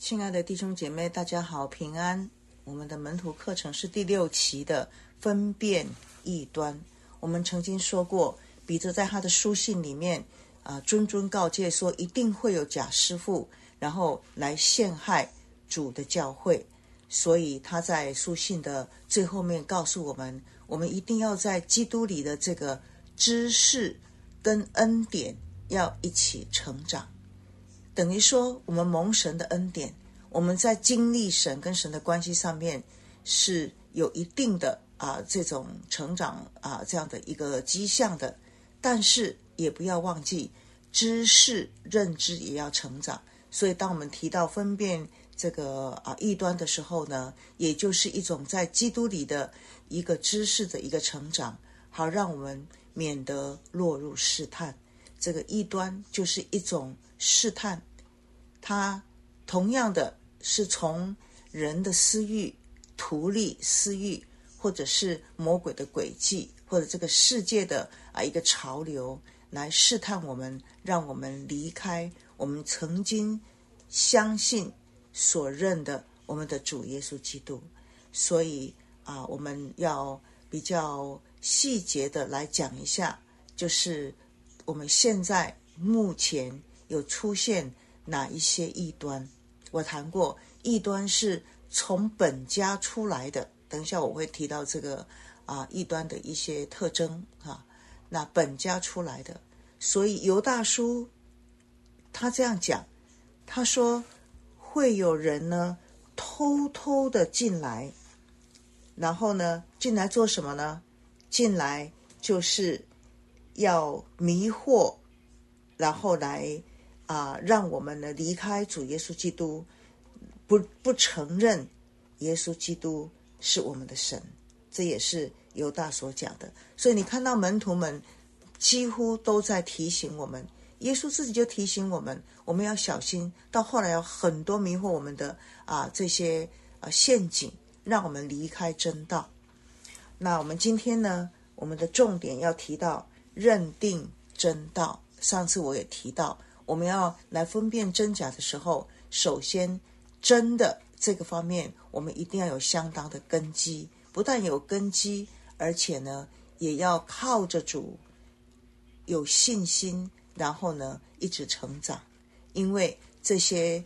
亲爱的弟兄姐妹，大家好，平安。我们的门徒课程是第6期的分辨异端。我们曾经说过，彼得在他的书信里面谆谆告诫说，一定会有假师傅，然后来陷害主的教会。所以他在书信的最后面告诉我们，我们一定要在基督里的这个知识跟恩典要一起成长。等于说我们蒙神的恩典，我们在经历神跟神的关系上面是有一定的这种成长这样的一个迹象的，但是也不要忘记知识认知也要成长。所以当我们提到分辨这个异端的时候呢，也就是一种在基督里的一个知识的一个成长，好让我们免得落入试探。这个异端就是一种试探，它同样的是从人的私欲、图利私欲，或者是魔鬼的诡计，或者这个世界的一个潮流来试探我们，让我们离开我们曾经相信所认的我们的主耶稣基督。所以我们要比较细节的来讲一下，就是我们现在目前有出现哪一些异端。我谈过异端是从本家出来的，等一下我会提到这个异端的一些特征那本家出来的。所以犹大书他这样讲，他说会有人呢偷偷的进来，然后呢进来做什么呢？进来就是要迷惑，然后来让我们呢离开主耶稣基督，不承认耶稣基督是我们的神。这也是犹大所讲的。所以你看到门徒们几乎都在提醒我们，耶稣自己就提醒我们，我们要小心。到后来有很多迷惑我们的这些陷阱，让我们离开真道。那我们今天呢，我们的重点要提到认定真道。上次我也提到，我们要来分辨真假的时候，首先真的这个方面我们一定要有相当的根基，不但有根基，而且呢也要靠着主有信心，然后呢一直成长。因为这些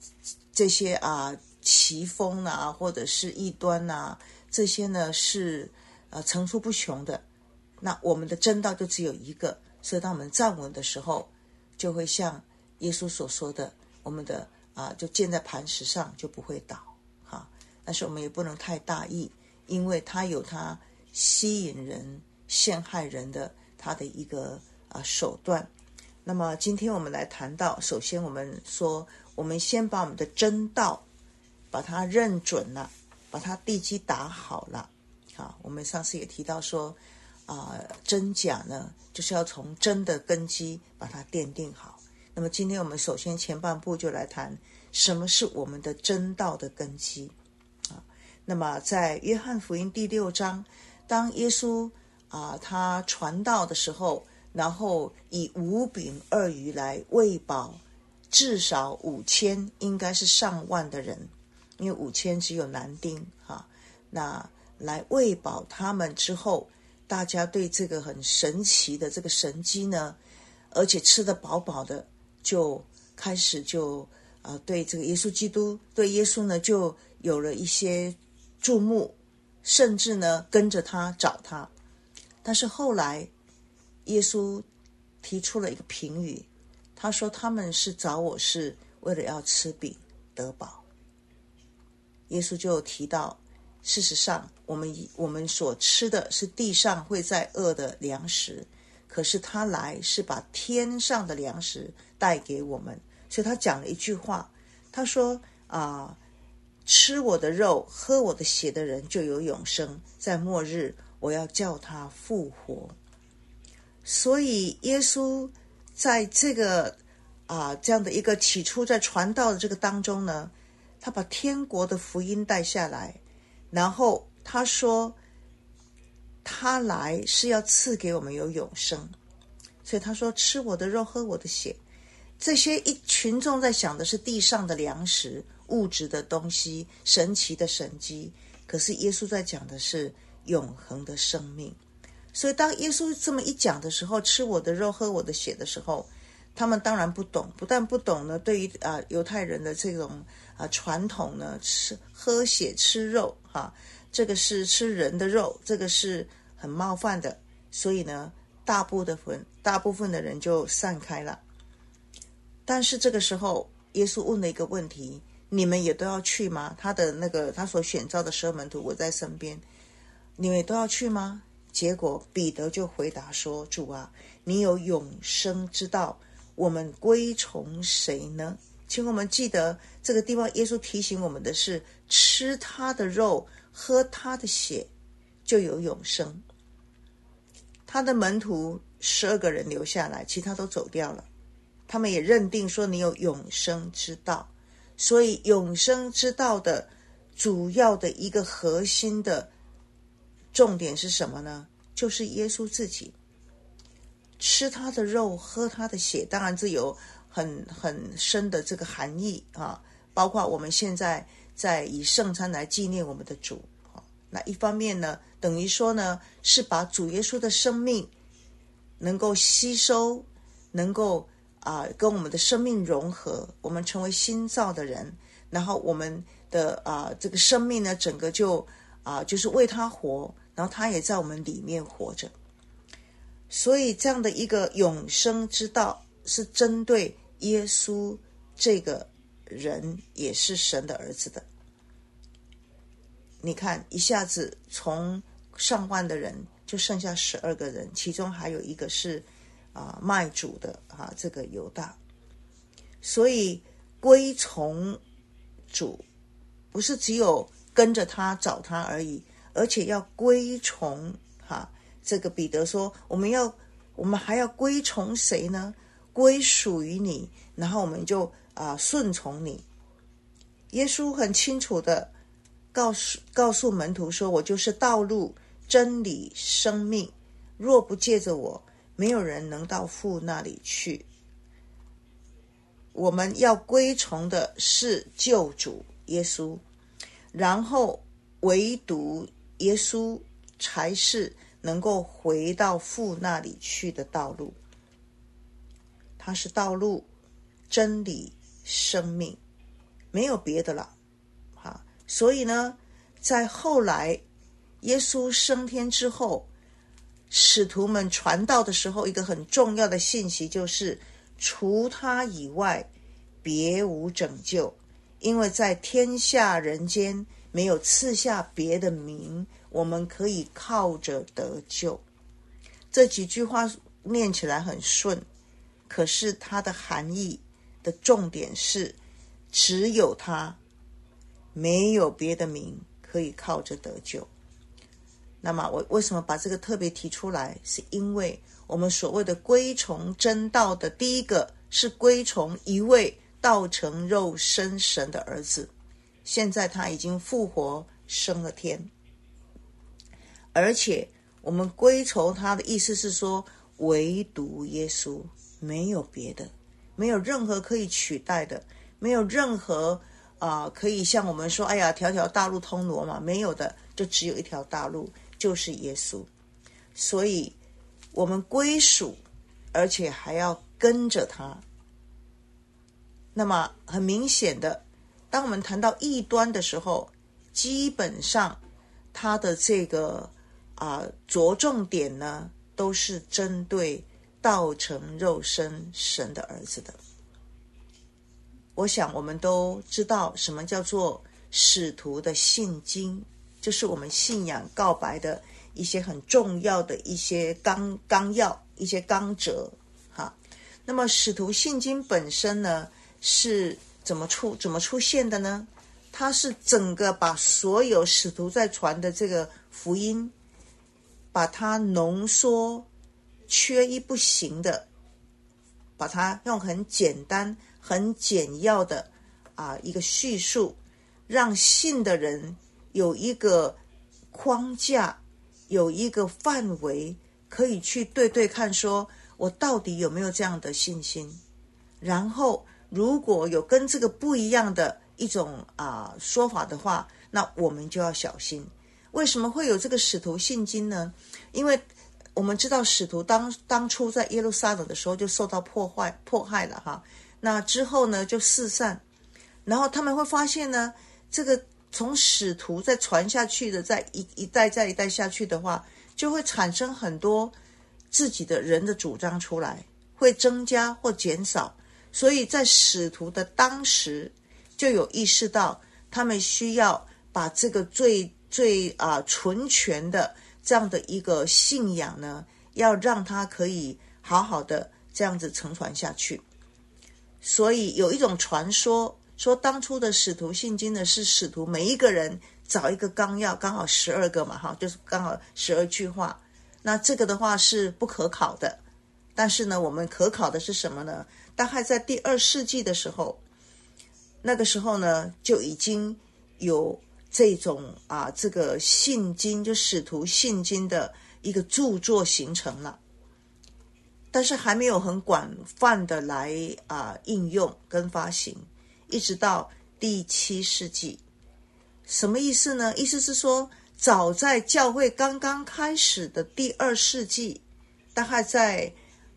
奇风或者是异端这些呢是层出不穷的。那我们的真道就只有一个，所以当我们站稳的时候，就会像耶稣所说的，我们的就建在磐石上，就不会倒但是我们也不能太大意，因为它有它吸引人陷害人的它的一个手段。那么今天我们来谈到，首先我们说，我们先把我们的真道把它认准了，把它地基打好了。我们上次也提到说真假呢就是要从真的根基把它奠定好。那么今天我们首先前半部就来谈什么是我们的真道的根基那么在约翰福音第6章，当耶稣他传道的时候，然后以5饼2鱼来喂饱至少5000，应该是上万的人，因为5000只有男丁那来喂饱他们之后，大家对这个很神奇的这个神迹呢，而且吃得饱饱的，就开始对这个耶稣基督，对耶稣呢就有了一些注目，甚至呢跟着他找他。但是后来耶稣提出了一个评语，他说他们是找我是为了要吃饼得饱。耶稣就提到，事实上我们所吃的是地上会在饿的粮食，可是他来是把天上的粮食带给我们。所以他讲了一句话，他说吃我的肉喝我的血的人就有永生，在末日我要叫他复活。所以耶稣在这个这样的一个起初在传道的这个当中呢，他把天国的福音带下来，然后他说他来是要赐给我们有永生。所以他说吃我的肉喝我的血，这些群众在想的是地上的粮食， 物质的东西，神奇的神迹。可是耶稣在讲的是永恒的生命。所以当耶稣这么一讲的时候，吃我的肉喝我的血的时候，他们当然不懂，不但不懂呢，对于犹太人的这种传统呢，喝血吃肉这个是吃人的肉，这个是很冒犯的。所以呢，大部分的人就散开了。但是这个时候耶稣问了一个问题，你们也都要去吗？他所选召的12门徒，我在身边，你们也都要去吗？结果彼得就回答说，主啊，你有永生之道，我们归从谁呢？请我们记得这个地方耶稣提醒我们的是，吃他的肉喝他的血就有永生。他的门徒12个人留下来，其他都走掉了。他们也认定说你有永生之道，所以永生之道的主要的一个核心的重点是什么呢？就是耶稣自己。吃他的肉喝他的血，当然这有很深的这个含义包括我们现在在以圣餐来纪念我们的主。那一方面呢，等于说呢，是把主耶稣的生命能够吸收，能够跟我们的生命融合，我们成为新造的人，然后我们的这个生命呢，整个就是为他活，然后他也在我们里面活着。所以这样的一个永生之道是针对耶稣这个人，也是神的儿子的。你看一下子从上万的人就剩下12个人，其中还有一个是卖主的这个犹大。所以归从主不是只有跟着他找他而已，而且要归从这个彼得说，我们还要归从谁呢？归属于你，然后我们就顺从你。耶稣很清楚的告诉门徒说，我就是道路真理生命，若不借着我，没有人能到父那里去。我们要归从的是救主耶稣，然后唯独耶稣才是能够回到父那里去的道路。他是道路真理生命，没有别的了。所以呢，在后来耶稣升天之后，使徒们传道的时候，一个很重要的信息就是除他以外别无拯救，因为在天下人间没有赐下别的名，我们可以靠着得救。这几句话念起来很顺，可是它的含义的重点是只有他，没有别的名可以靠着得救。那么我为什么把这个特别提出来，是因为我们所谓的归从真道的第一个是归从一位道成肉身神的儿子，现在他已经复活升了天。而且我们归从他的意思是说，唯独耶稣，没有别的，没有任何可以取代的，没有任何可以像我们说哎呀条条大路通罗马，没有的，就只有一条大路，就是耶稣。所以我们归属，而且还要跟着他。那么很明显的，当我们谈到异端的时候，基本上他的这个着重点呢，都是针对道成肉身神的儿子的。我想我们都知道什么叫做使徒的信经，就是我们信仰告白的一些很重要的一些纲要，一些纲则那么使徒信经本身呢，是怎么出现的呢？它是整个把所有使徒在传的这个福音，把它浓缩，缺一不行的，把它用很简单很简要的一个叙述，让信的人有一个框架，有一个范围，可以去对看，说我到底有没有这样的信心。然后如果有跟这个不一样的， 说法的话，那我们就要小心。为什么会有这个使徒信经呢？因为我们知道使徒当初在耶路撒冷的时候就受到迫害了哈，那之后呢就四散，然后他们会发现呢，这个从使徒再传下去的，再一代再一代下去的话，就会产生很多自己的人的主张出来，会增加或减少。所以在使徒的当时就有意识到，他们需要把这个最纯全的这样的一个信仰呢，要让它可以好好的这样子承传下去。所以有一种传说说，当初的使徒信经呢，是使徒每一个人找一个纲要，刚好12个嘛，就是刚好12句话。那这个的话是不可考的，但是呢，我们可考的是什么呢？大概在第2世纪的时候，那个时候呢，就已经有这种这个信经，就使徒信经的一个著作形成了，但是还没有很广泛的来应用跟发行，一直到第7世纪。什么意思呢？意思是说，早在教会刚刚开始的第2世纪，大概在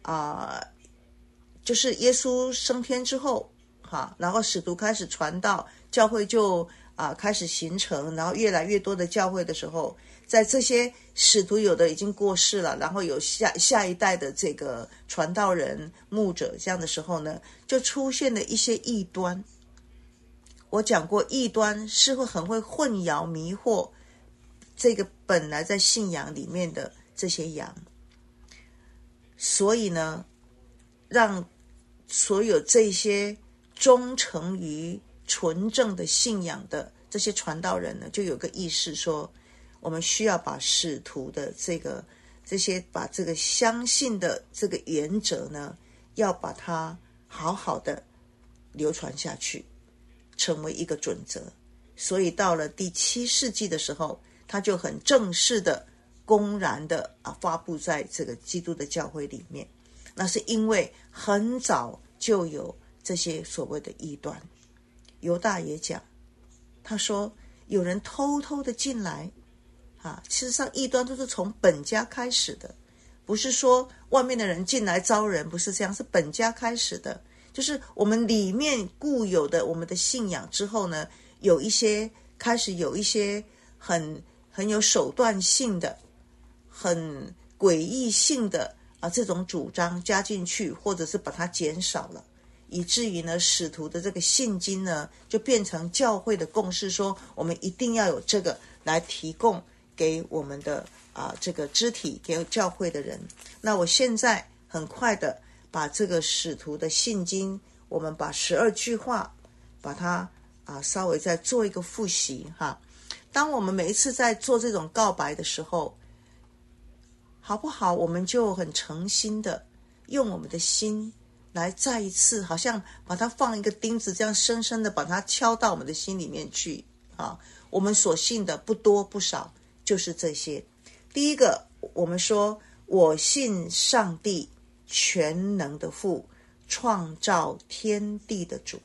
就是耶稣升天之后然后使徒开始传道，教会就开始形成，然后越来越多的教会的时候，在这些使徒有的已经过世了，然后有下一代的这个传道人牧者，这样的时候呢，就出现了一些异端。我讲过，异端是很会混淆迷惑这个本来在信仰里面的这些羊，所以呢，让所有这些忠诚于纯正的信仰的这些传道人呢，就有个意识说，我们需要把使徒的把这个相信的这个原则呢，要把它好好的流传下去，成为一个准则。所以到了第7世纪的时候，他就很正式的公然的发布在这个基督的教会里面。那是因为很早就有这些所谓的异端。犹大也讲，他说有人偷偷的进来事实上异端都是从本家开始的，不是说外面的人进来招人，不是这样，是本家开始的。就是我们里面固有的我们的信仰之后呢，开始有一些很有手段性的、很诡异性的这种主张加进去，或者是把它减少了，以至于呢，使徒的这个信经呢，就变成教会的共识，说我们一定要有这个来提供给我们的这个肢体，给教会的人。那我现在很快的把这个使徒的信经，我们把12句话，把它稍微再做一个复习当我们每一次在做这种告白的时候，好不好？我们就很诚心的用我们的心来再一次，好像把它放一个钉子，这样深深的把它敲到我们的心里面去我们所信的不多不少，就是这些。第一个，我们说我信上帝全能的父，创造天地的主。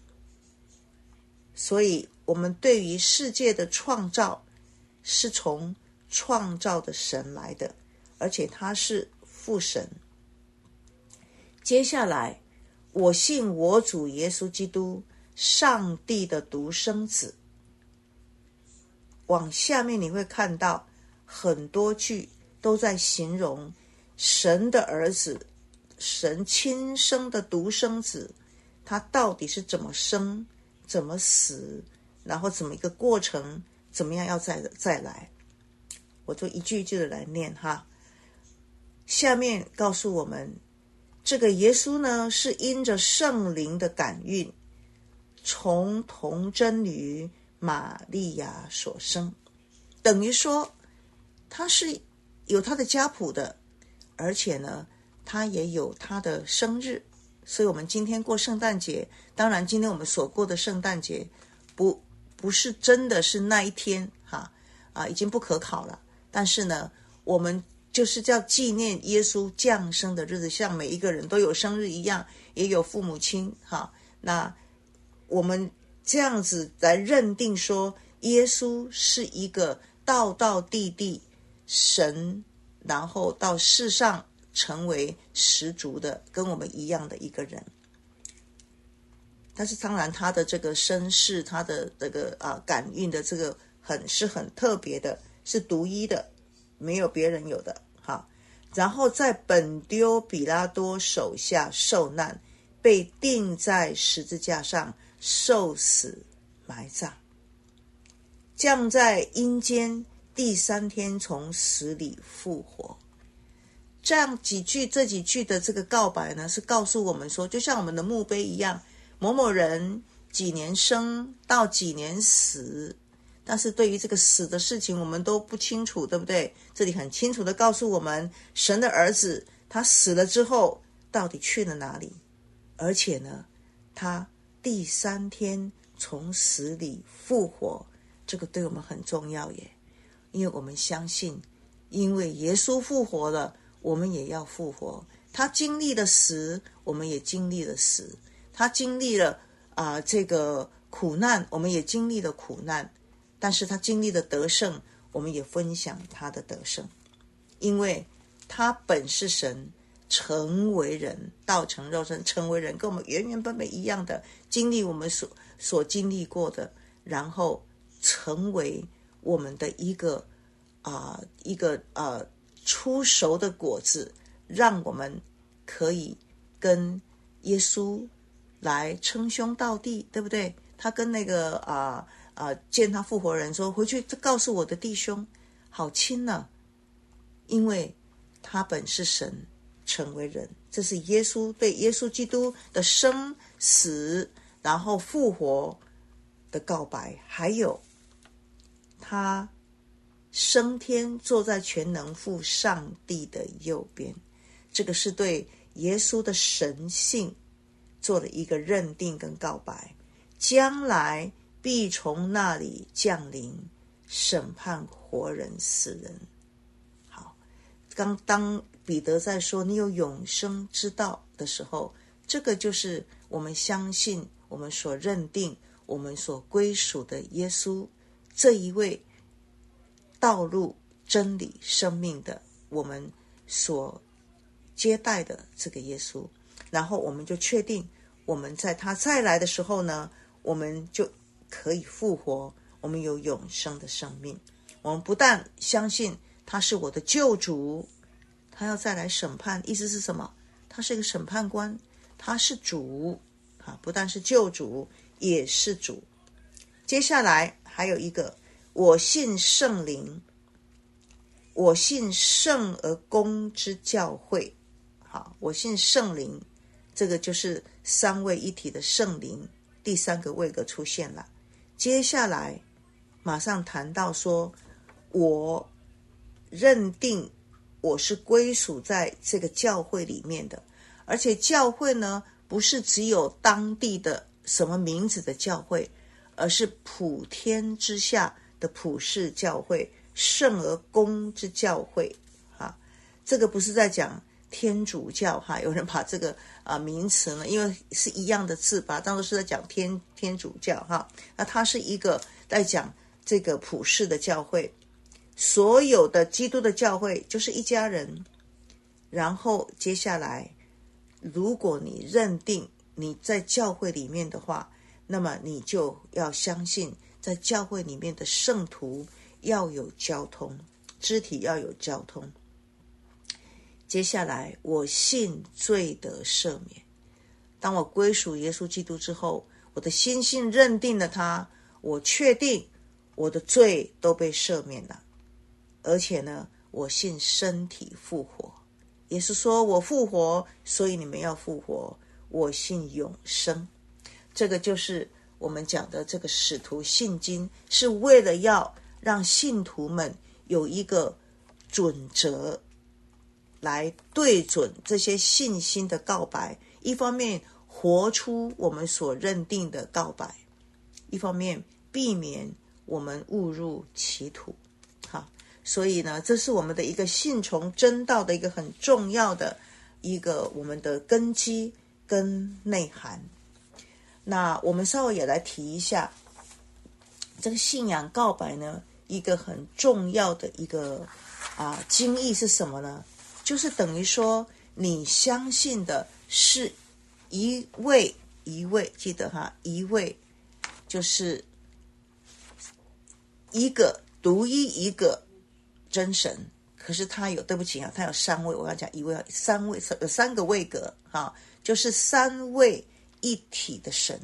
所以我们对于世界的创造是从创造的神来的，而且他是父神。接下来，我信我主耶稣基督，上帝的独生子。往下面你会看到很多句都在形容神的儿子，神亲生的独生子，他到底是怎么生，怎么死，然后怎么一个过程，怎么样要再来。我就一句一句的来念下面告诉我们，这个耶稣呢，是因着圣灵的感孕，从童贞女玛利亚所生。等于说他是有他的家谱的，而且呢他也有他的生日。所以我们今天过圣诞节，当然今天我们所过的圣诞节不是真的是那一天已经不可考了，但是呢我们就是叫纪念耶稣降生的日子，像每一个人都有生日一样，也有父母亲那我们这样子来认定说耶稣是一个道道地地神，然后到世上成为十足的跟我们一样的一个人。但是当然他的这个身世，他的这个感应的这个很特别的，是独一的，没有别人有的。好，然后在本丢比拉多手下受难，被钉在十字架上，受死埋葬，降在阴间，第3天从死里复活。这几句的这个告白呢，是告诉我们说，就像我们的墓碑一样，某某人几年生到几年死，但是对于这个死的事情我们都不清楚，对不对？这里很清楚的告诉我们，神的儿子他死了之后到底去了哪里，而且呢他第3天从死里复活，这个对我们很重要耶。因为我们相信，因为耶稣复活了，我们也要复活。他经历了死，我们也经历了死。他经历了这个苦难，我们也经历了苦难。但是他经历了得胜，我们也分享他的得胜。因为他本是神，成为人，道成肉身，成为人，跟我们原本一样的经历我们所经历过的，然后成为我们的一个出熟的果子，让我们可以跟耶稣来称兄道弟，对不对？他跟那个见他复活人说，回去告诉我的弟兄，好亲呢，因为他本是神，成为人。这是耶稣对耶稣基督的生死然后复活的告白。还有他升天，坐在全能父上帝的右边，这个是对耶稣的神性做了一个认定跟告白，将来必从那里降临，审判活人死人。好，当彼得在说你有永生之道的时候，这个就是我们相信，我们所认定，我们所归属的耶稣，这一位道路、真理、生命的我们所接待的这个耶稣。然后我们就确定，我们在他再来的时候呢，我们就可以复活，我们有永生的生命。我们不但相信他是我的救主，他要再来审判，意思是什么？他是一个审判官，他是主，不但是救主，也是主。接下来还有一个，我信圣灵，我信圣而公之教会。好，我信圣灵，这个就是三位一体的圣灵，第3个位格出现了。接下来马上谈到说，我认定我是归属在这个教会里面的，而且教会呢，不是只有当地的什么名字的教会，而是普天之下的普世教会，圣而公之教会。这个不是在讲天主教，有人把这个名词呢，因为是一样的字，把它当作是在讲天主教。那它是一个在讲这个普世的教会，所有的基督的教会就是一家人。然后接下来，如果你认定你在教会里面的话，那么你就要相信在教会里面的圣徒要有交通，肢体要有交通。接下来，我信罪得赦免。当我归属耶稣基督之后，我的心性认定了他，我确定我的罪都被赦免了。而且呢，我信身体复活。耶稣说我复活，所以你们要复活。我信永生。这个就是我们讲的这个使徒信经，是为了要让信徒们有一个准则来对准这些信心的告白，一方面活出我们所认定的告白，一方面避免我们误入歧途。好，所以呢，这是我们的一个信从真道的一个很重要的一个我们的根基跟内涵。 那我们稍微也来提一下这个信仰告白呢，一个很重要的一个经义是什么呢？就是等于说你相信的是一位，记得哈，一位就是一个独一一个真神。可是他有，对不起啊，他有三位，我要讲一位，三位，有三个位格哈，就是三位一体的神，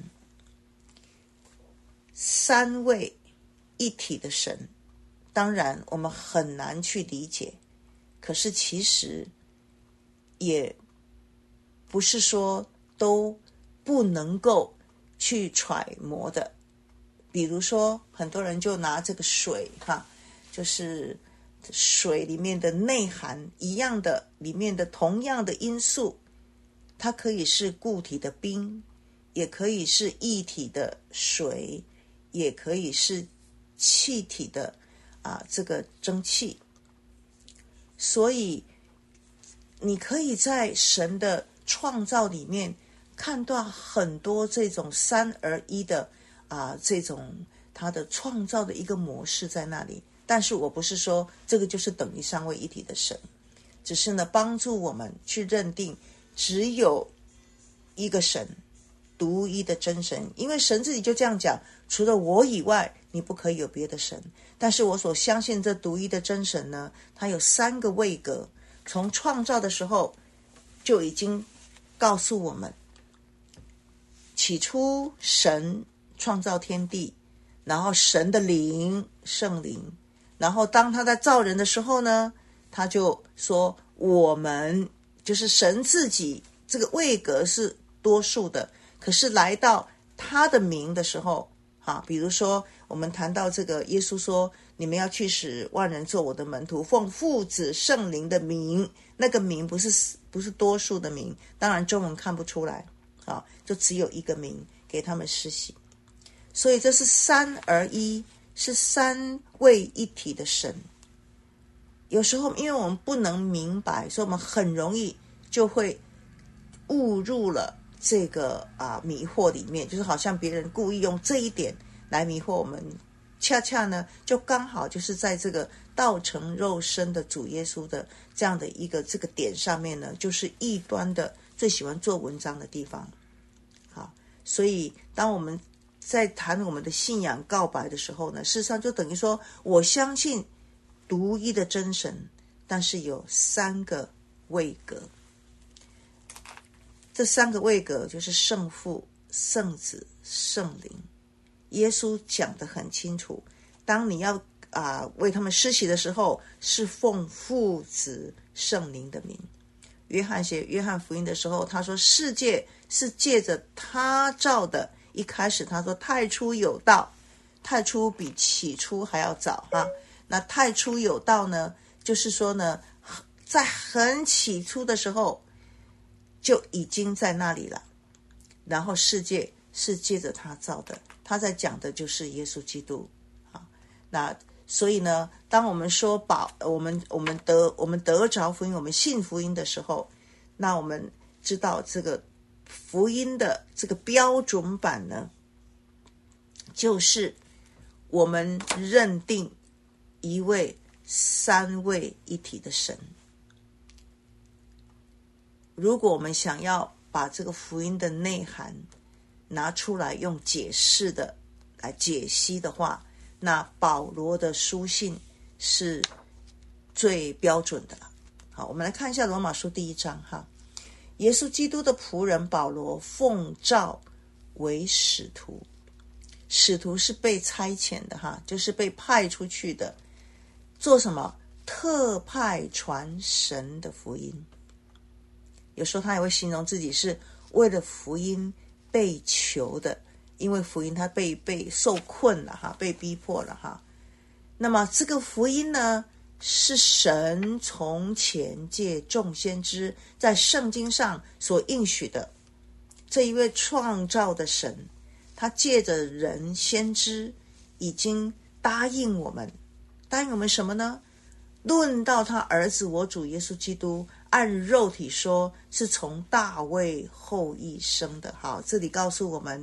三位一体的神。当然我们很难去理解，可是其实也不是说都不能够去揣摩的。比如说很多人就拿这个水哈，就是水里面的内涵一样的，里面的同样的因素，它可以是固体的冰，也可以是液体的水，也可以是气体的这个蒸汽。所以你可以在神的创造里面看到很多这种三而一的这种他的创造的一个模式在那里。但是我不是说这个就是等于三位一体的神，只是呢帮助我们去认定只有一个神，独一的真神。因为神自己就这样讲，除了我以外你不可以有别的神。但是我所相信这独一的真神呢，它有三个位格，从创造的时候就已经告诉我们，起初神创造天地，然后神的灵，圣灵，然后当他在造人的时候呢，他就说我们就是神自己，这个位格是多数的，可是来到他的名的时候比如说我们谈到这个耶稣说你们要去使万人做我的门徒，奉父子圣灵的名，那个名不是多数的名，当然中文看不出来就只有一个名给他们施洗。所以这是三而一，是三位一体的神。有时候因为我们不能明白，所以我们很容易就会误入了这个迷惑里面，就是好像别人故意用这一点来迷惑我们，恰恰呢就刚好就是在这个道成肉身的主耶稣的这样的一个这个点上面呢，就是异端的最喜欢做文章的地方。好，所以当我们在谈我们的信仰告白的时候呢，事实上就等于说我相信独一的真神，但是有三个位格。这三个位格就是圣父、圣子、圣灵。耶稣讲得很清楚，当你要为他们施洗的时候，是奉父子圣灵的名。约翰写约翰福音的时候，他说世界是借着他造的。一开始他说太初有道，太初比起初还要早那太初有道呢，就是说呢，在很起初的时候就已经在那里了，然后世界是借着他造的，他在讲的就是耶稣基督那所以呢，当我们说我们得着福音，我们信福音的时候，那我们知道这个福音的这个标准版呢，就是我们认定一位三位一体的神。如果我们想要把这个福音的内涵拿出来用解释的来解析的话，那保罗的书信是最标准的了。好，我们来看一下罗马书第1章耶稣基督的仆人保罗奉召为使徒。使徒是被差遣的就是被派出去的，做什么？特派传神的福音。有时候他也会形容自己是为了福音被囚的，因为福音他被受困了被逼迫了那么这个福音呢，是神从前借众先知在圣经上所应许的。这一位创造的神，他借着人先知已经答应我们什么呢？论到他儿子我主耶稣基督，按肉体说是从大卫后裔生的。好，这里告诉我们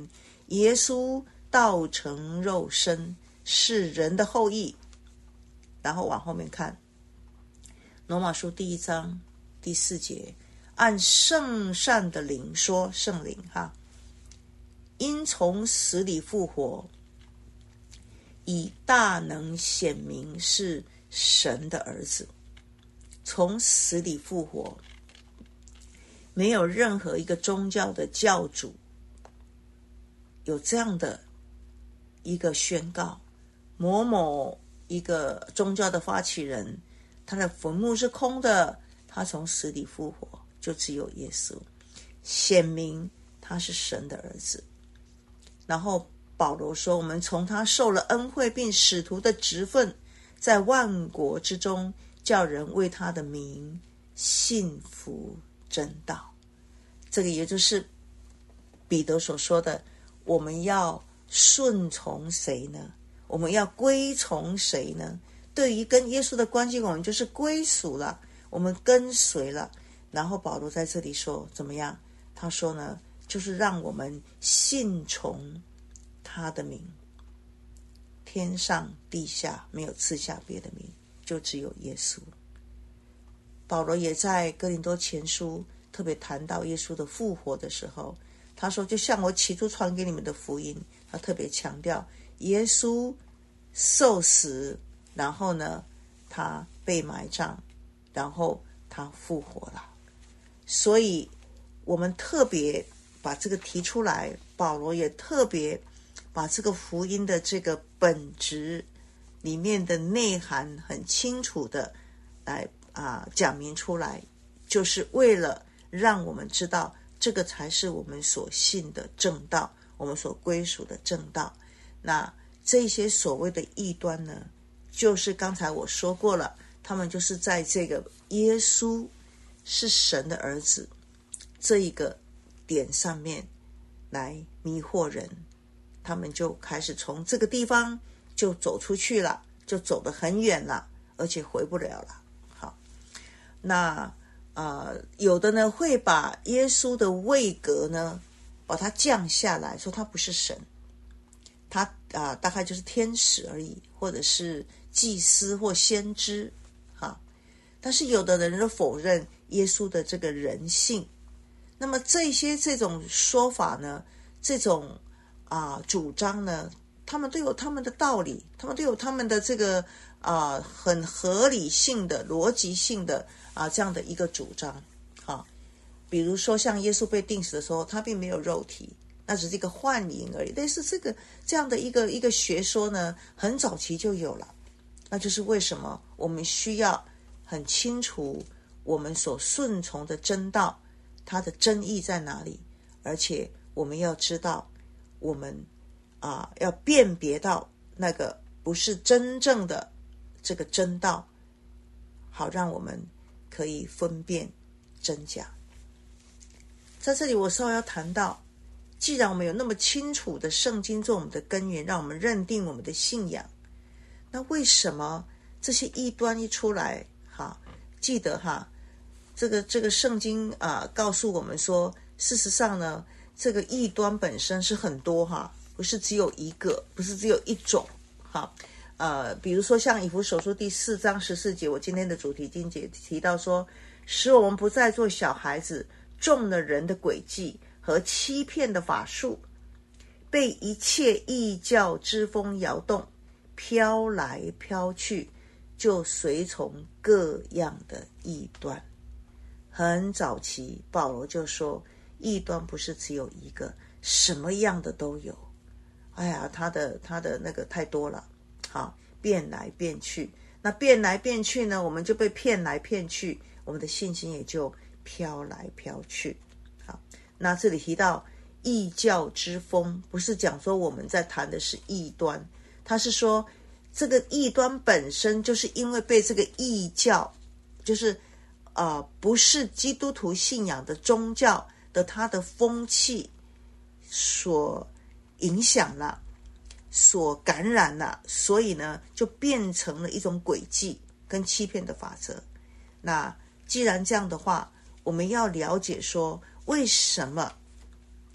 耶稣道成肉身，是人的后裔。然后往后面看，罗马书第1章第4节，按圣善的灵说，圣灵因从死里复活，以大能显明是神的儿子。从死里复活，没有任何一个宗教的教主有这样的一个宣告，某一个宗教的发起人，他的坟墓是空的，他从死里复活，就只有耶稣显明他是神的儿子。然后保罗说，我们从他受了恩惠并使徒的职分，在万国之中叫人为他的名信服真道。这个也就是彼得所说的，我们要顺从谁呢？我们要归从谁呢？对于跟耶稣的关系，我们就是归属了，我们跟随了。然后保罗在这里说怎么样？他说呢，就是让我们信从他的名，天上地下没有赐下别的名，就只有耶稣。保罗也在哥林多前书特别谈到耶稣的复活的时候，他说就像我起初传给你们的福音，他特别强调耶稣受死，然后呢他被埋葬，然后他复活了。所以我们特别把这个提出来，保罗也特别把这个福音的这个本质里面的内涵很清楚的来讲明出来，就是为了让我们知道这个才是我们所信的正道，我们所归属的正道。那这些所谓的异端呢，就是刚才我说过了，他们就是在这个耶稣是神的儿子这一个点上面来迷惑人，他们就开始从这个地方就走出去了，就走得很远了，而且回不了了。好，那有的呢会把耶稣的位格呢把它降下来，说他不是神，他大概就是天使而已，或者是祭司或先知。但是有的人就否认耶稣的这个人性。那么这种说法呢，这种主张呢，他们都有他们的道理，他们都有他们的这个很合理性的逻辑性的这样的一个主张。比如说像耶稣被钉死的时候，他并没有肉体，那只是一个幻影而已。但是这样的一个学说呢，很早期就有了。那就是为什么我们需要很清楚我们所顺从的真道它的真意在哪里，而且我们要知道我们要辨别到那个不是真正的这个真道，好让我们可以分辨真假。在这里我稍微要谈到，既然我们有那么清楚的圣经做我们的根源，让我们认定我们的信仰，那为什么这些异端一出来，记得这个圣经告诉我们说，事实上呢，这个异端本身是很多不是只有一个，不是只有一种。比如说像以弗所书第4章14节，我今天的主题经节提到说，使我们不再做小孩子，中了人的诡计和欺骗的法术，被一切异教之风摇动，飘来飘去，就随从各样的异端。很早期保罗就说，异端不是只有一个，什么样的都有。他的那个太多了，变来变去。那变来变去呢，我们就被骗来骗去，我们的信心也就飘来飘去。那这里提到异教之风，不是讲说我们在谈的是异端，他是说这个异端本身就是因为被这个异教，就是不是基督徒信仰的宗教的它的风气所影响了，所感染了，所以呢就变成了一种诡计跟欺骗的法则。那既然这样的话，我们要了解说为什么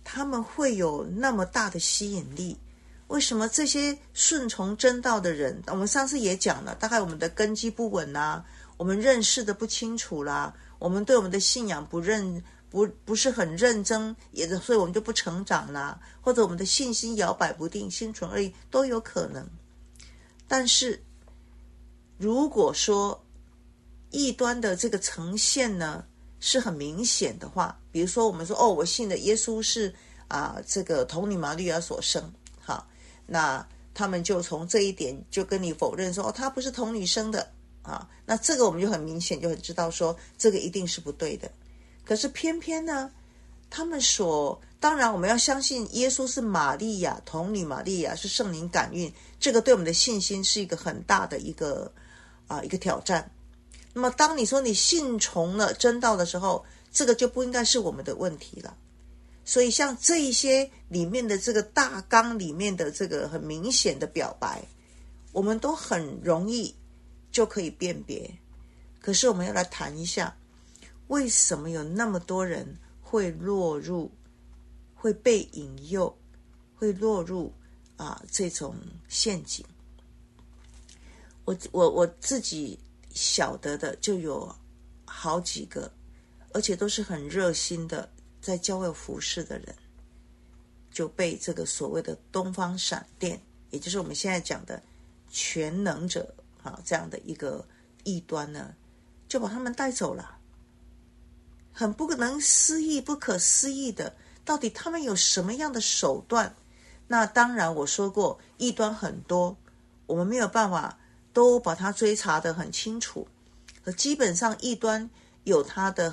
他们会有那么大的吸引力？为什么这些顺从真道的人，我们上次也讲了，大概我们的根基不稳啦，我们认识的不清楚啦，我们对我们的信仰不是很认真，所以我们就不成长啦，或者我们的信心摇摆不定，心存而已，都有可能。但是如果说异端的这个呈现呢是很明显的话，比如说我们说我信的耶稣是这个童女玛利亚所生，好，那他们就从这一点就跟你否认说他不是童女生的那这个我们就很明显就很知道说这个一定是不对的。可是偏偏呢，他们当然我们要相信耶稣是玛利亚，童女玛利亚是圣灵感孕，这个对我们的信心是一个很大的一个挑战。那么当你说你信从了真道的时候，这个就不应该是我们的问题了。所以像这一些里面的这个大纲里面的这个很明显的表白，我们都很容易就可以辨别。可是我们要来谈一下，为什么有那么多人会被引诱，会落入这种陷阱？我自己晓得的就有好几个，而且都是很热心的在教会服侍的人，就被这个所谓的东方闪电，也就是我们现在讲的全能者这样的一个异端呢，就把他们带走了。很不可思议的，到底他们有什么样的手段？那当然我说过异端很多，我们没有办法都把它追查得很清楚，可基本上异端有它的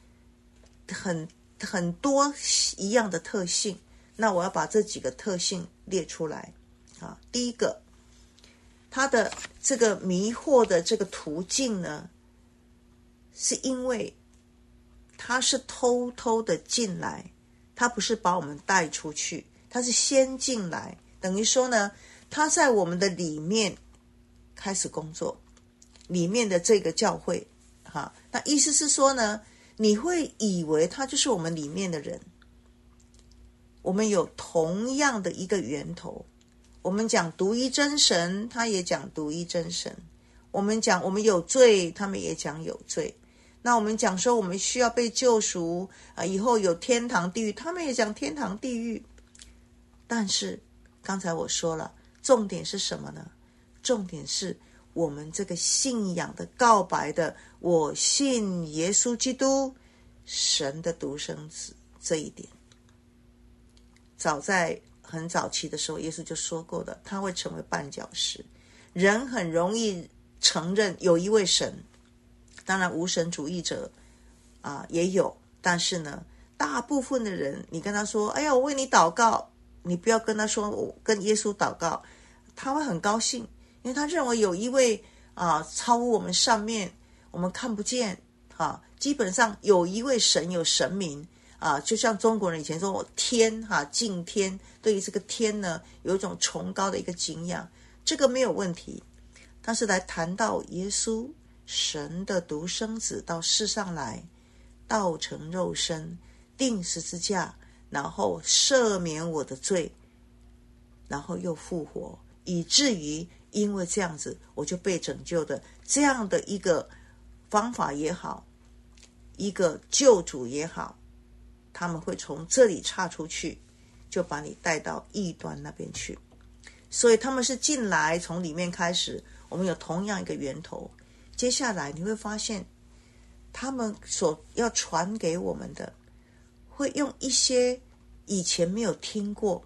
很多一样的特性。那我要把这几个特性列出来第一个，它的这个迷惑的这个途径呢，是因为他是偷偷的进来，他不是把我们带出去，他是先进来，等于说呢，他在我们的里面开始工作，里面的这个教会那意思是说呢，你会以为他就是我们里面的人。我们有同样的一个源头，我们讲独一真神，他也讲独一真神，我们讲我们有罪，他们也讲有罪。那我们讲说我们需要被救赎以后有天堂地狱，他们也讲天堂地狱。但是刚才我说了，重点是什么呢？重点是我们这个信仰的告白的，我信耶稣基督，神的独生子，这一点早在很早期的时候耶稣就说过的，他会成为绊脚石。人很容易承认有一位神，当然无神主义者也有，但是呢，大部分的人你跟他说哎呀我为你祷告，你不要跟他说我跟耶稣祷告，他会很高兴，因为他认为有一位超乎我们上面，我们看不见基本上有一位神，有神明就像中国人以前说天敬天，对于这个天呢有一种崇高的一个敬仰，这个没有问题。但是来谈到耶稣神的独生子到世上来，道成肉身，钉十字架，然后赦免我的罪，然后又复活，以至于因为这样子我就被拯救的，这样的一个方法也好，一个救主也好，他们会从这里岔出去，就把你带到异端那边去。所以他们是进来，从里面开始，我们有同样一个源头。接下来你会发现，他们所要传给我们的，会用一些以前没有听过，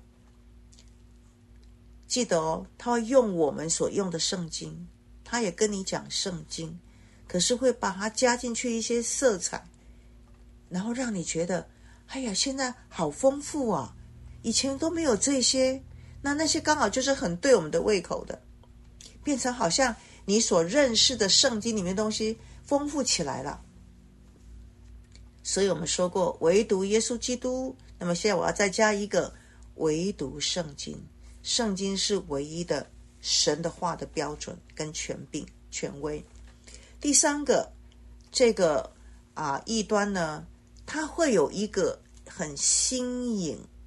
记得他会用我们所用的圣经，他也跟你讲圣经，可是会把它加进去一些色彩，然后让你觉得哎呀现在好丰富啊，以前都没有这些，那些刚好就是很对我们的胃口的，变成好像你所认识的圣经里面的东西丰富起来了。所以我们说过唯独耶稣基督，那么现在我要再加一个唯独圣经，圣经是唯一的神的话的标准跟权柄权威。第三个，这个异端呢，它会有一个很新颖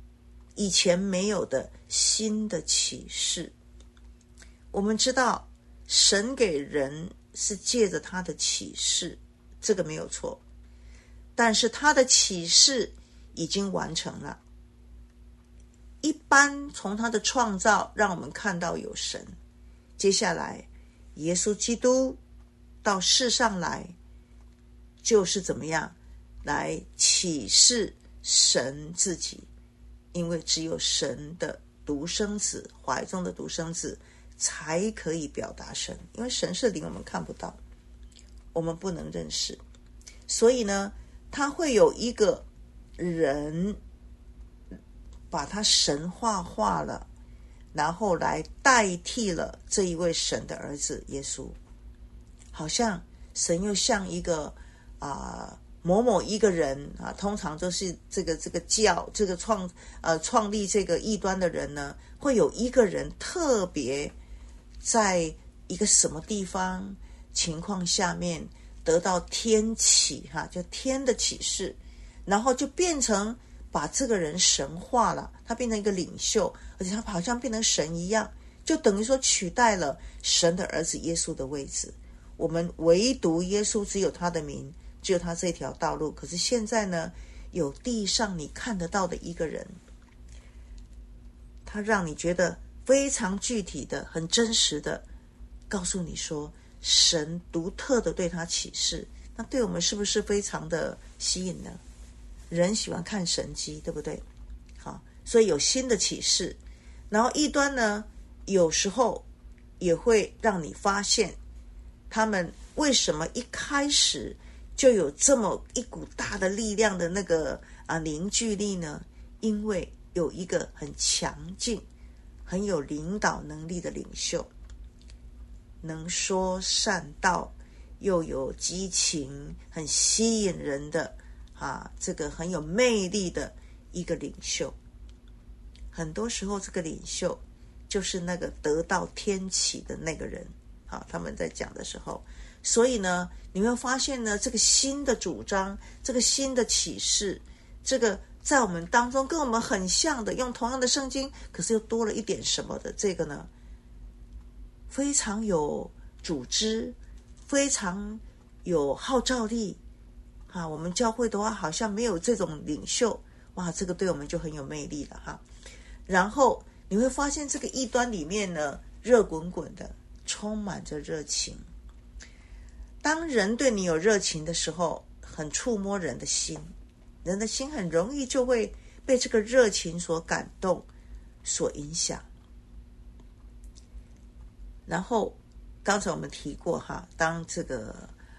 以前没有的新的启示。我们知道神给人是借着他的启示，这个没有错，但是他的启示已经完成了。一般从他的创造让我们看到有神，接下来耶稣基督到世上来，就是怎么样来启示神自己，因为只有神的独生子，怀中的独生子才可以表达神，因为神是灵，我们看不到，我们不能认识，所以呢他会有一个人把他神化了，然后来代替了这一位神的儿子耶稣。好像神又像一个某一个人通常都是这个教这个创立这个异端的人呢，会有一个人特别在一个什么地方情况下面得到天启就天的启示，然后就变成把这个人神化了，他变成一个领袖，而且他好像变成神一样，就等于说取代了神的儿子耶稣的位置。我们唯独耶稣只有他的名，只有他这条道路。可是现在呢，有地上你看得到的一个人，他让你觉得非常具体的很真实的告诉你说神独特的对他启示，那对我们是不是非常的吸引呢？人喜欢看神迹，对不对？好，所以有新的启示。然后异端呢，有时候也会让你发现他们为什么一开始就有这么一股大的力量的那个凝聚力呢？因为有一个很强劲很有领导能力的领袖，能说善道，又有激情，很吸引人的这个很有魅力的一个领袖。很多时候这个领袖就是那个得到天启的那个人他们在讲的时候，所以呢你会发现呢，这个新的主张，这个新的启示，这个在我们当中跟我们很像的，用同样的圣经，可是又多了一点什么的，这个呢非常有组织，非常有号召力我们教会的话好像没有这种领袖，哇，这个对我们就很有魅力了然后你会发现这个异端里面呢，热滚滚的，充满着热情。当人对你有热情的时候，很触摸人的心，人的心很容易就会被这个热情所感动，所影响。然后刚才我们提过当这个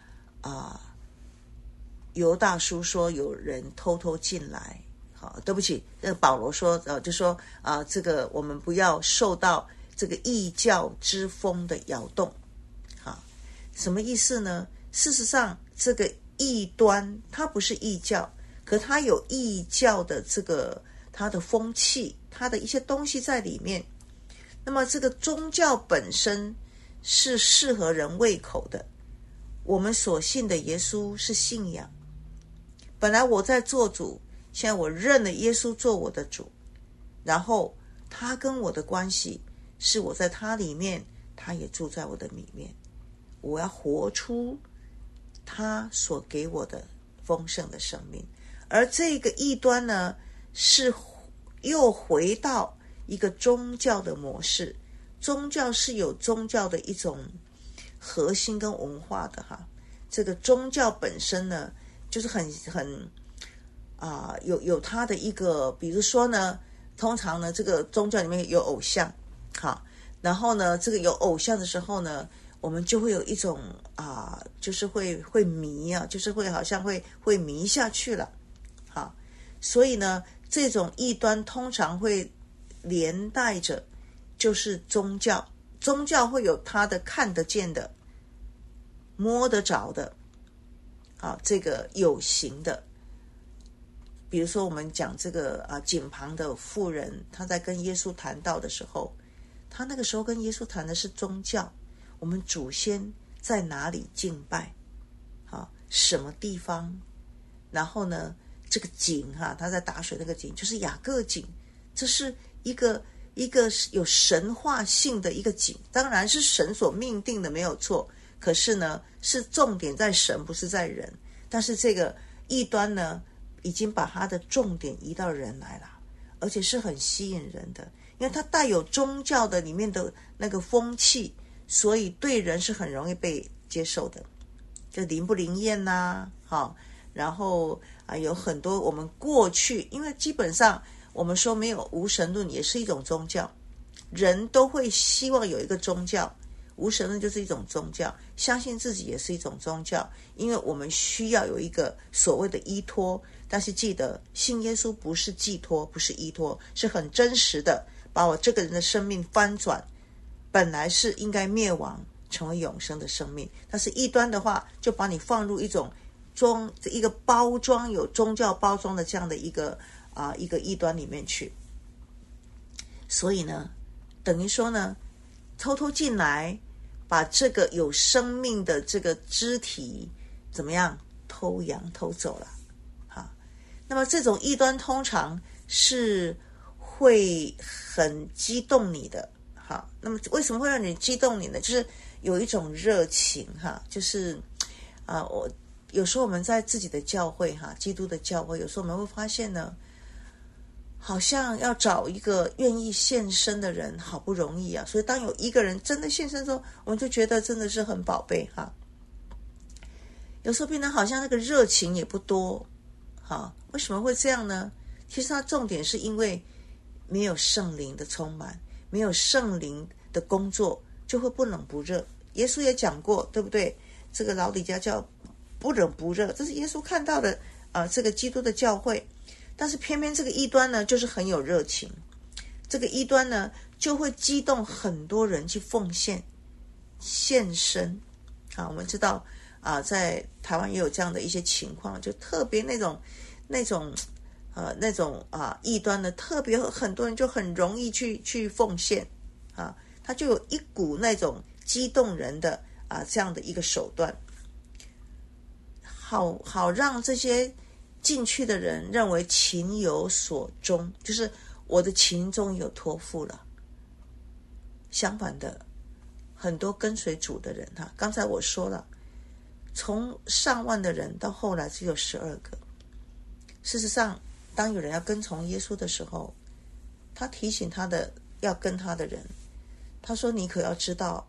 犹大书说有人偷偷进来，对不起，保罗说就说这个我们不要受到这个异教之风的摇动什么意思呢？事实上这个异端它不是异教，可它有异教的这个它的风气，它的一些东西在里面。那么这个宗教本身是适合人胃口的，我们所信的耶稣是信仰。本来我在做主，现在我认了耶稣做我的主，然后他跟我的关系是我在他里面，他也住在我的里面，我要活出他所给我的丰盛的生命。而这个异端呢，是又回到一个宗教的模式。宗教是有宗教的一种核心跟文化的这个宗教本身呢，就是很有它的一个，比如说呢，通常呢这个宗教里面有偶像然后呢这个有偶像的时候呢，我们就会有一种就是会迷就是会好像会迷下去了所以呢这种异端通常会连带着就是宗教会有它的看得见的摸得着的这个有形的。比如说我们讲这个井旁的妇人，她在跟耶稣谈道的时候，她那个时候跟耶稣谈的是宗教，我们祖先在哪里敬拜什么地方，然后呢这个井他在打水那个井就是雅各井， 这是一个有神话性的一个景，当然是神所命定的没有错，可是呢是重点在神，不是在人。但是这个异端呢已经把它的重点移到人来了，而且是很吸引人的，因为它带有宗教的里面的那个风气，所以对人是很容易被接受的。就灵不灵验呐，然后有很多我们过去，因为基本上我们说没有无神论也是一种宗教，人都会希望有一个宗教，无神论就是一种宗教，相信自己也是一种宗教，因为我们需要有一个所谓的依托。但是记得信耶稣不是寄托，不是依托，是很真实的把我这个人的生命翻转，本来是应该灭亡成为永生的生命。但是异端的话就把你放入一个包装有宗教包装的这样的一个异端里面去。所以呢等于说呢偷偷进来把这个有生命的这个肢体怎么样偷羊偷走了。那么这种异端通常是会很激动你的。好，那么为什么会让你激动你呢？就是有一种热情就是我有时候我们在自己的教会基督的教会，有时候我们会发现呢，好像要找一个愿意献身的人好不容易啊，所以当有一个人真的献身之后，我们就觉得真的是很宝贝有时候变得好像那个热情也不多。为什么会这样呢？其实它重点是因为没有圣灵的充满，没有圣灵的工作，就会不冷不热。耶稣也讲过，对不对？这个老底嘉叫不冷不热，这是耶稣看到的这个基督的教会。但是偏偏这个异端呢就是很有热情，这个异端呢就会激动很多人去奉献献身。我们知道在台湾也有这样的一些情况，就特别那种异端呢，特别很多人就很容易去奉献他就有一股那种激动人的这样的一个手段，好让这些进去的人认为情有所钟，就是我的情终有托付了。相反的，很多跟随主的人刚才我说了，从上万的人到后来只有12个。事实上当有人要跟从耶稣的时候，他提醒他的要跟他的人，他说你可要知道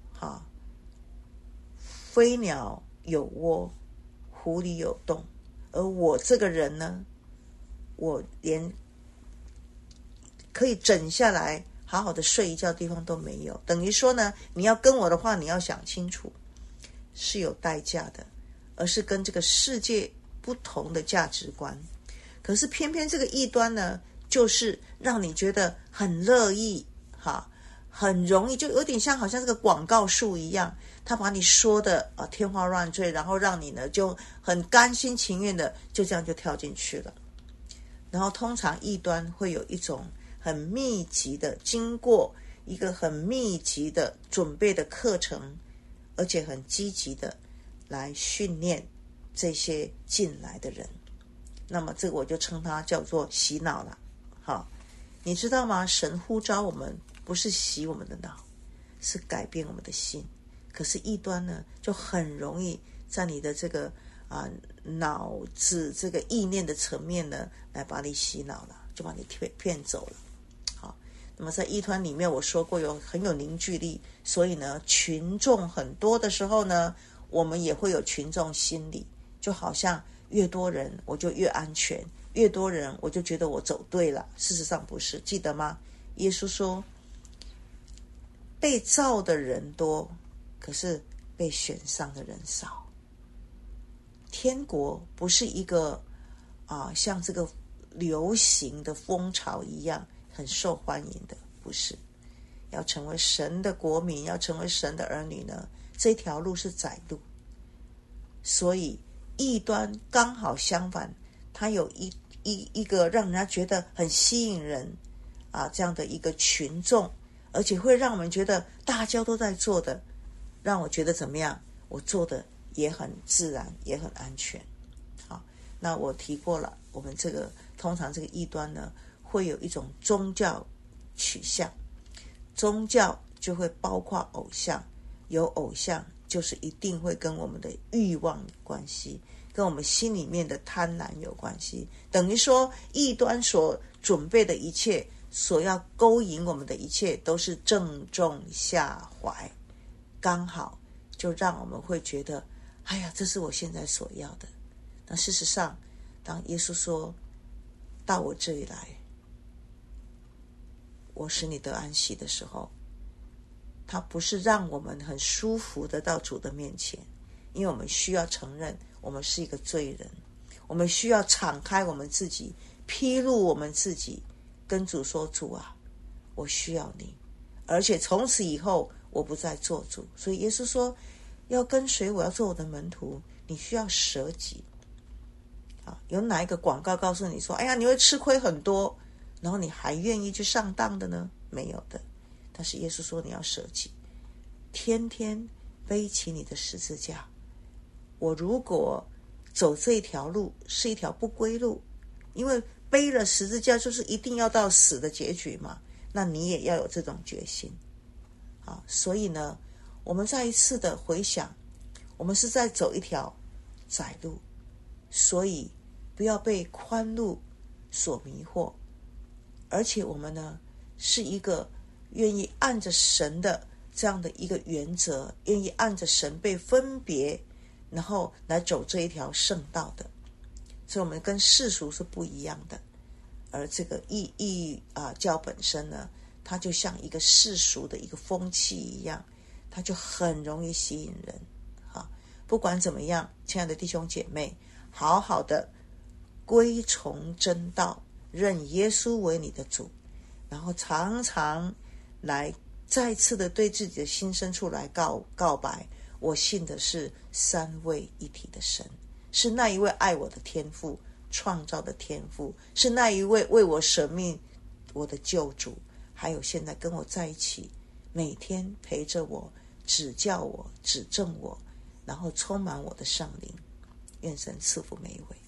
飞鸟有窝，狐狸有洞，而我这个人呢，我连可以整下来好好的睡一觉的地方都没有。等于说呢，你要跟我的话，你要想清楚是有代价的，而是跟这个世界不同的价值观。可是偏偏这个异端呢，就是让你觉得很乐意很容易，就有点像好像这个广告术一样，他把你说的天花乱坠，然后让你呢就很甘心情愿的就这样就跳进去了。然后通常异端会有一种很密集的，经过一个很密集的准备的课程，而且很积极的来训练这些进来的人。那么这个我就称它叫做洗脑了。你知道吗？神呼召我们不是洗我们的脑，是改变我们的心。可是异端呢，就很容易在你的这个脑子这个意念的层面呢，来把你洗脑了，就把你骗走了。那么在异端里面我说过很有凝聚力，所以呢群众很多的时候呢，我们也会有群众心理，就好像越多人我就越安全，越多人我就觉得我走对了。事实上不是，记得吗？耶稣说被造的人多，可是被选上的人少。天国不是一个像这个流行的风潮一样很受欢迎的，不是。要成为神的国民，要成为神的儿女呢，这条路是窄路。所以异端刚好相反，它有一个让人家觉得很吸引人这样的一个群众，而且会让我们觉得大家都在做的，让我觉得怎么样？我做的也很自然，也很安全。好，那我提过了，我们这个通常这个异端呢， 会有一种宗教取向，宗教就会包括偶像，有偶像就是一定会跟我们的欲望有关系，跟我们心里面的贪婪有关系，等于说异端所准备的一切，所要勾引我们的一切都是正中下怀，刚好就让我们会觉得，哎呀，这是我现在所要的。那事实上，当耶稣说到我这里来，我使你得安息的时候，他不是让我们很舒服的到主的面前，因为我们需要承认我们是一个罪人，我们需要敞开我们自己，披露我们自己，跟主说，主啊，我需要你，而且从此以后我不再做主。所以耶稣说，要跟随我，要做我的门徒，你需要舍己。有哪一个广告告诉你说，哎呀，你会吃亏很多，然后你还愿意去上当的呢？没有的。但是耶稣说，你要舍己，天天背起你的十字架。我如果走这一条路是一条不归路，因为背了十字架就是一定要到死的结局嘛，那你也要有这种决心。所以呢，我们再一次的回想，我们是在走一条窄路，所以不要被宽路所迷惑，而且我们呢是一个愿意按着神的这样的一个原则，愿意按着神被分别，然后来走这一条圣道的。所以我们跟世俗是不一样的。而这个异教本身呢，它就像一个世俗的一个风气一样，它就很容易吸引人。不管怎么样，亲爱的弟兄姐妹，好好的归从真道，认耶稣为你的主，然后常常来再次的对自己的心深处来告白，我信的是三位一体的神，是那一位爱我的天父，创造的天父，是那一位为我舍命我的救主，还有现在跟我在一起，每天陪着我，指教我，指正我，然后充满我的圣灵。愿神赐福每一位。